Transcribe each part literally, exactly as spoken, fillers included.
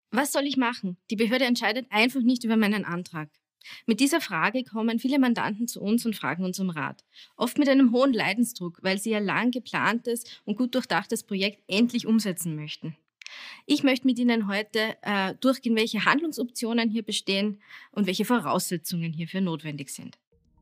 Was soll ich machen? Die Behörde entscheidet einfach nicht über meinen Antrag. Mit dieser Frage kommen viele Mandanten zu uns und fragen uns um Rat. Oft mit einem hohen Leidensdruck, weil sie ihr lang geplantes und gut durchdachtes Projekt endlich umsetzen möchten. Ich möchte mit Ihnen heute äh, durchgehen, welche Handlungsoptionen hier bestehen und welche Voraussetzungen hierfür notwendig sind.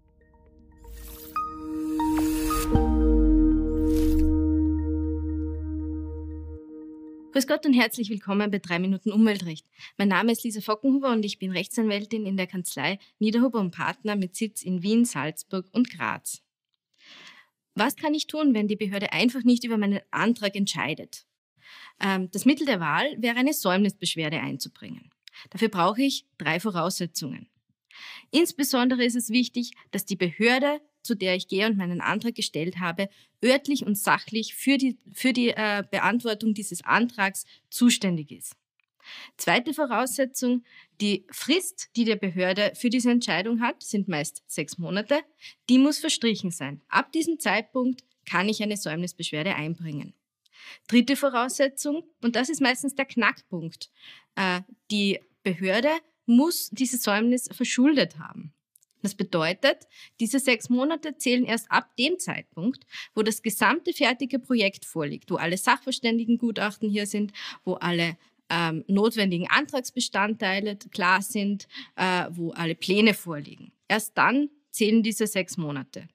Grüß Gott und herzlich willkommen bei drei Minuten Umweltrecht. Mein Name ist Lisa Fockenhuber und ich bin Rechtsanwältin in der Kanzlei Niederhuber und Partner mit Sitz in Wien, Salzburg und Graz. Was kann ich tun, wenn die Behörde einfach nicht über meinen Antrag entscheidet? Ähm, das Mittel der Wahl wäre eine Säumnisbeschwerde einzubringen. Dafür brauche ich drei Voraussetzungen. Insbesondere ist es wichtig, dass die Behörde, zu der ich gehe und meinen Antrag gestellt habe, örtlich und sachlich für die, für die äh, Beantwortung dieses Antrags zuständig ist. Zweite Voraussetzung, die Frist, die der Behörde für diese Entscheidung hat, sind meist sechs Monate, die muss verstrichen sein. Ab diesem Zeitpunkt kann ich eine Säumnisbeschwerde einbringen. Dritte Voraussetzung, und das ist meistens der Knackpunkt, äh, die Behörde muss diese Säumnis verschuldet haben. Das bedeutet, diese sechs Monate zählen erst ab dem Zeitpunkt, wo das gesamte fertige Projekt vorliegt, wo alle Sachverständigengutachten hier sind, wo alle ähm, notwendigen Antragsbestandteile klar sind, äh, wo alle Pläne vorliegen. Erst dann zählen diese sechs Monate.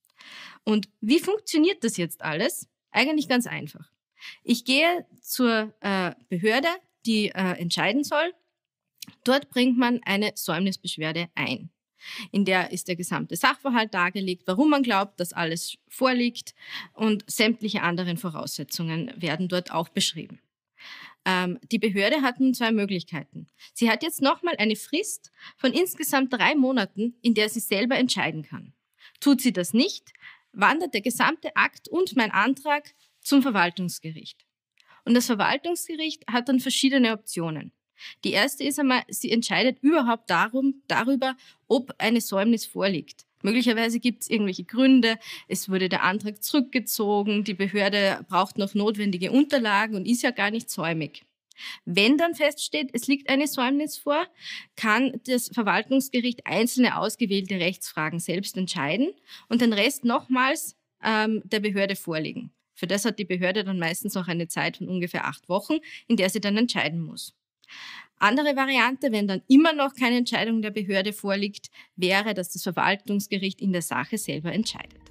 Und wie funktioniert das jetzt alles? Eigentlich ganz einfach. Ich gehe zur äh, Behörde, die äh, entscheiden soll. Dort bringt man eine Säumnisbeschwerde ein. In der ist der gesamte Sachverhalt dargelegt, warum man glaubt, dass alles vorliegt, und sämtliche anderen Voraussetzungen werden dort auch beschrieben. Ähm, die Behörde hat nun zwei Möglichkeiten. Sie hat jetzt nochmal eine Frist von insgesamt drei Monaten, in der sie selber entscheiden kann. Tut sie das nicht, wandert der gesamte Akt und mein Antrag zum Verwaltungsgericht. Und das Verwaltungsgericht hat dann verschiedene Optionen. Die erste ist einmal, sie entscheidet überhaupt darum, darüber, ob eine Säumnis vorliegt. Möglicherweise gibt es irgendwelche Gründe, es wurde der Antrag zurückgezogen, die Behörde braucht noch notwendige Unterlagen und ist ja gar nicht säumig. Wenn dann feststeht, es liegt eine Säumnis vor, kann das Verwaltungsgericht einzelne ausgewählte Rechtsfragen selbst entscheiden und den Rest nochmals ähm, der Behörde vorlegen. Für das hat die Behörde dann meistens auch eine Zeit von ungefähr acht Wochen, in der sie dann entscheiden muss. Andere Variante, wenn dann immer noch keine Entscheidung der Behörde vorliegt, wäre, dass das Verwaltungsgericht in der Sache selber entscheidet.